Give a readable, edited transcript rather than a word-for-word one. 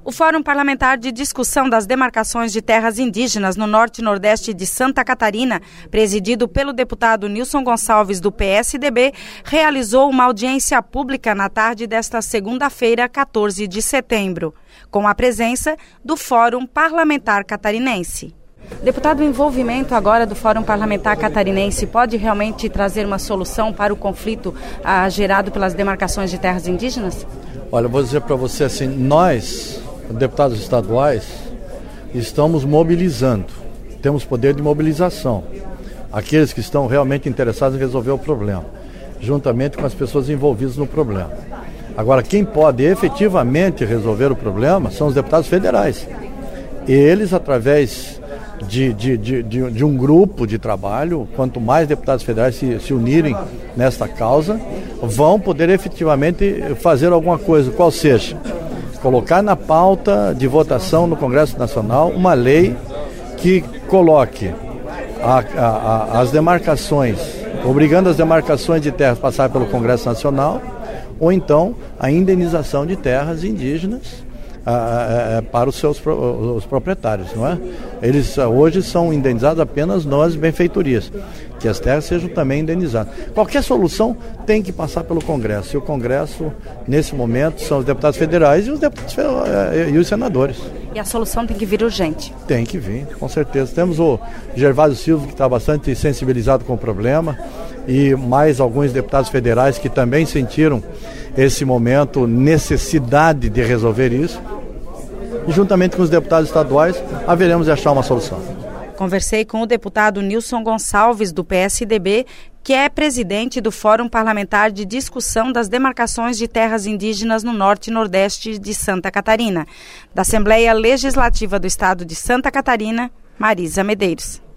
O Fórum Parlamentar de Discussão das Demarcações de Terras Indígenas no Norte e Nordeste de Santa Catarina, presidido pelo deputado Nilson Gonçalves, do PSDB, realizou uma audiência pública na tarde desta segunda-feira, 14 de setembro, com a presença do Fórum Parlamentar Catarinense. Deputado, o envolvimento agora do Fórum Parlamentar Catarinense pode realmente trazer uma solução para o conflito gerado pelas demarcações de terras indígenas? Olha, eu vou dizer para você assim, nós, deputados estaduais, estamos mobilizando, temos poder de mobilização, aqueles que estão realmente interessados em resolver o problema, juntamente com as pessoas envolvidas no problema. Agora, quem pode efetivamente resolver o problema são os deputados federais. Eles, através de um grupo de trabalho, quanto mais deputados federais se unirem nesta causa, vão poder efetivamente fazer alguma coisa, qual seja, colocar na pauta de votação no Congresso Nacional uma lei que coloque as demarcações, obrigando as demarcações de terras a passar pelo Congresso Nacional, ou então a indenização de terras indígenas para os proprietários, não é? Eles hoje são indenizados apenas nas benfeitorias, que as terras sejam também indenizadas. Qualquer solução tem que passar pelo Congresso, e o Congresso, nesse momento, são os deputados federais e os senadores. E a solução tem que vir urgente? Tem que vir, com certeza. Temos o Gervásio Silva, que está bastante sensibilizado com o problema, e mais alguns deputados federais que também sentiram esse momento, necessidade de resolver isso. E juntamente com os deputados estaduais, haveremos de achar uma solução. Conversei com o deputado Nilson Gonçalves, do PSDB, que é presidente do Fórum Parlamentar de Discussão das Demarcações de Terras Indígenas no Norte e Nordeste de Santa Catarina. Da Assembleia Legislativa do Estado de Santa Catarina, Marisa Medeiros.